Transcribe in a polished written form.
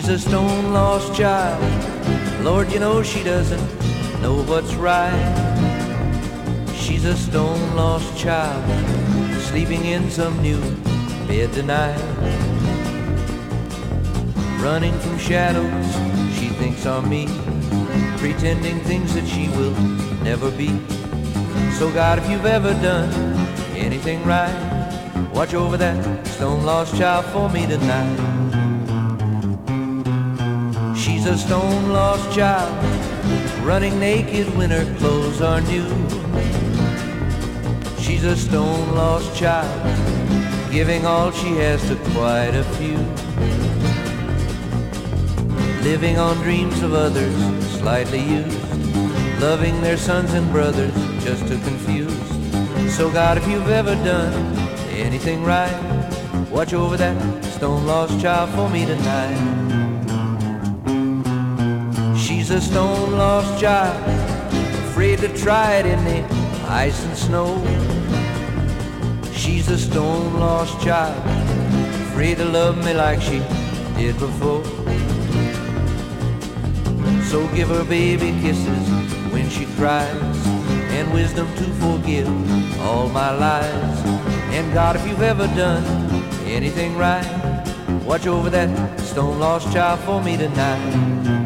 a stone lost child. Lord, you know she doesn't know what's right. She's a stone lost child, sleeping in some new bed tonight. Running from shadows she thinks are me, pretending things that she will never be. So God, if you've ever done anything right, watch over that stone lost child for me tonight. She's a stone lost child, running naked when her clothes are new. She's a stone lost child, giving all she has to quite a few. Living on dreams of others, slightly used, loving their sons and brothers just to confuse. So God, if you've ever done anything right, watch over that stone lost child for me tonight. She's a stone lost child, afraid to try it in the ice and snow. She's a stone lost child, afraid to love me like she did before. So give her baby kisses when she cries, and wisdom to forgive all my lies. And God, if you've ever done anything right, watch over that stone lost child for me tonight.